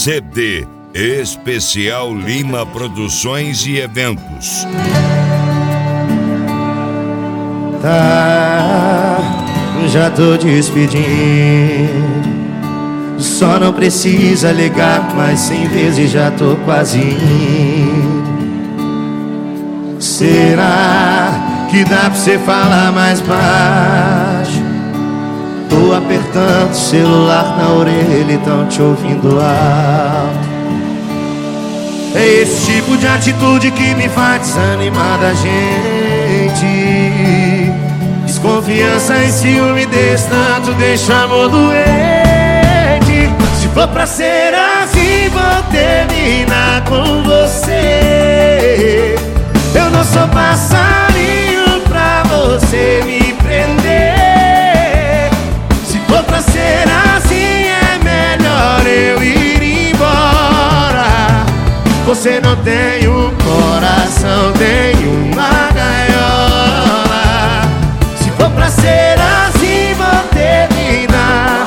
CD Especial Lima Produções e Eventos. Tá, já tô despedindo. Só não precisa ligar mais 100 vezes, já tô quase indo. Será que dá pra você falar mais baixo? Tô apertando o celular na orelha e tão te ouvindo alto. É esse tipo de atitude que me faz desanimar da gente. Desconfiança e ciúme desse tanto deixa amor doente. Se for pra ser assim, vou terminar com você. Eu não sou passarinho pra você me prender. Se for pra ser assim, é melhor eu ir embora. Você não tem um coração, tem uma gaiola. Se for pra ser assim, vou terminar.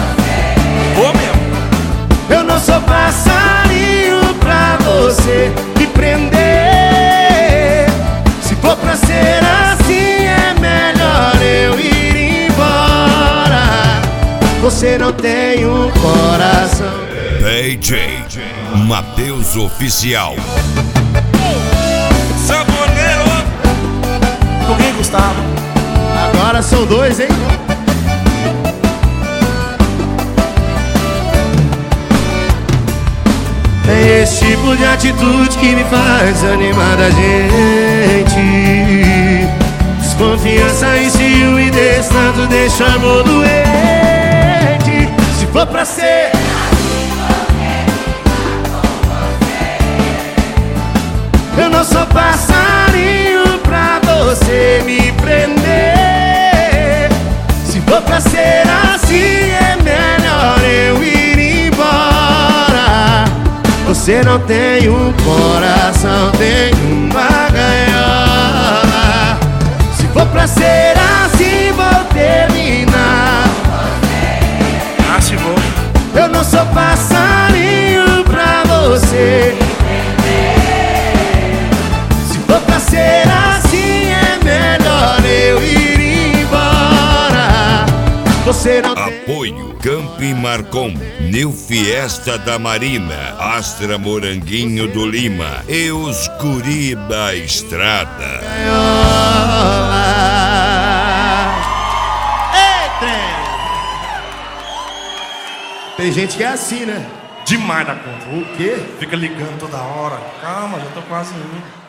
Eu não sou passarinho pra você me prender. Se for pra ser assim, é melhor eu ir embora. Você não tem um coração. DJ Matheus Oficial. Saboneiro. Com quem, Gustavo? Agora são dois, hein? É esse tipo de atitude que me faz animar da gente. Desconfiança e ciúme desse tanto deixa amor doente. Se for pra ser eu não sou passarinho pra você me prender. Se for pra ser assim, é melhor eu ir embora. Você não tem um coração, tem uma gaiola. Se for pra ser assim, vou terminar. Ah, se vou. Eu não sou passarinho pra você. Se for pra ser assim, é melhor eu ir embora. Você não tem... Apoio Campi Marcom, New Fiesta da Marina, Astra Moranguinho do Lima e os Guri da Estrada. Ei, trem! Tem gente que é assim, né? Demais da conta. O quê? Fica ligando toda hora. Calma, já tô quase indo.